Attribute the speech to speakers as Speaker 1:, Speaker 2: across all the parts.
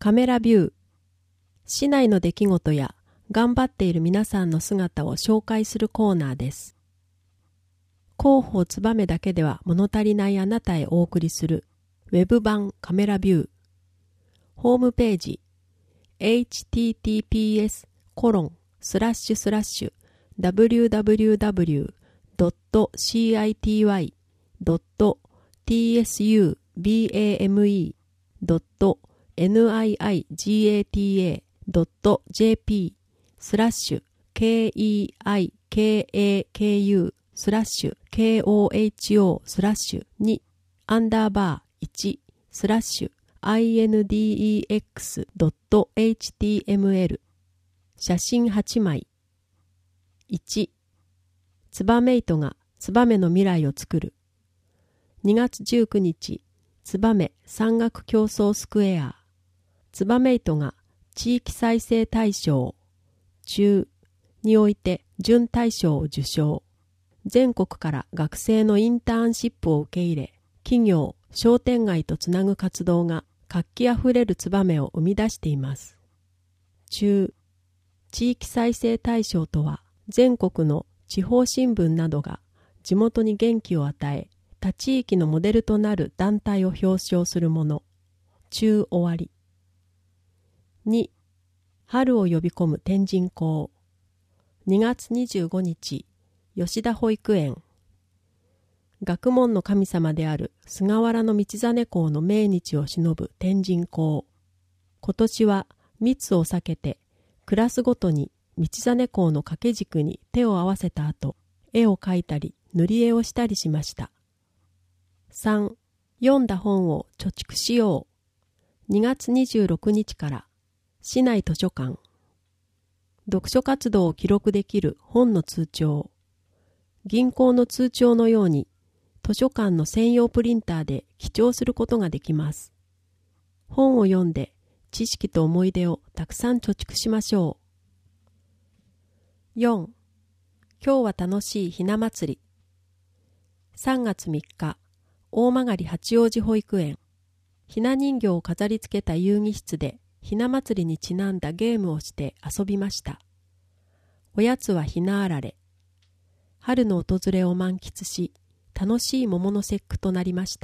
Speaker 1: カメラビュー。市内の出来事や頑張っている皆さんの姿を紹介するコーナーです。広報つばめだけでは物足りないあなたへお送りするウェブ版カメラビュー。ホームページ https://www.keikaku/keiju/index.jp/keiju/index.html 写真8枚。1、ツバメイトがツバメの未来を作る。2月19日、ツバメ山岳競争スクエア。ツバメイトが地域再生大賞中において準大賞を受賞。全国から学生のインターンシップを受け入れ、企業、商店街とつなぐ活動が活気あふれるツバメを生み出しています。中、地域再生大賞とは、全国の地方新聞などが地元に元気を与え、他地域のモデルとなる団体を表彰するもの。中終わり。2、春を呼び込む天神講。2月25日、吉田保育園。学問の神様である菅原道真公の命日を偲ぶ天神講。今年は密を避けて、クラスごとに道真公の掛け軸に手を合わせた後、絵を描いたり塗り絵をしたりしました。3、読んだ本を貯蓄しよう。2月26日から市内図書館。読書活動を記録できる本の通帳。銀行の通帳のように図書館の専用プリンターで記帳することができます。本を読んで知識と思い出をたくさん貯蓄しましょう。4、今日は楽しいひな祭り。3月3日、大曲八王子保育園。ひな人形を飾り付けた遊戯室でひな祭りにちなんだゲームをして遊びました。おやつはひなあられ。春の訪れを満喫し、楽しい桃の節句となりました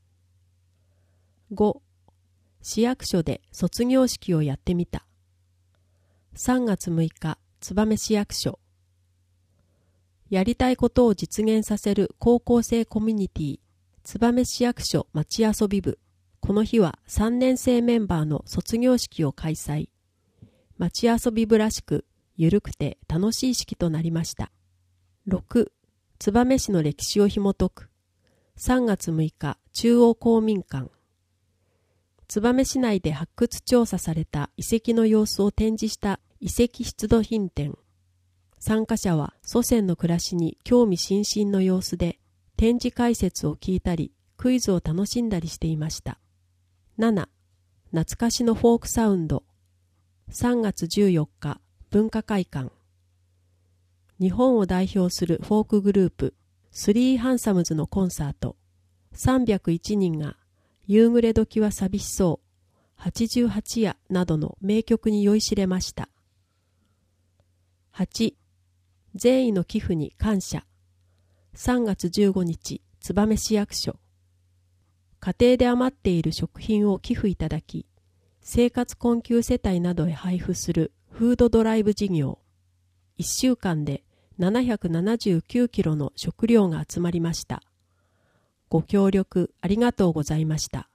Speaker 1: 。5、市役所で卒業式をやってみた。3月6日、燕市役所。やりたいことを実現させる高校生コミュニティ、燕市役所町遊び部。この日は3年生メンバーの卒業式を開催。町遊び部らしく、ゆるくて楽しい式となりました。6、燕市の歴史を紐解く。3月6日、中央公民館。燕市内で発掘調査された遺跡の様子を展示した遺跡出土品展。参加者は祖先の暮らしに興味津々の様子で、展示解説を聞いたり、クイズを楽しんだりしていました。7、懐かしのフォークサウンド。3月14日、文化会館。日本を代表するフォークグループ、スリーハンサムズのコンサート。301人が、夕暮れ時は寂しそう、88夜などの名曲に酔いしれました。8、善意の寄付に感謝。3月15日、燕市役所。家庭で余っている食品を寄付いただき、生活困窮世帯などへ配布するフードドライブ事業。1週間で779キロの食料が集まりました。ご協力ありがとうございました。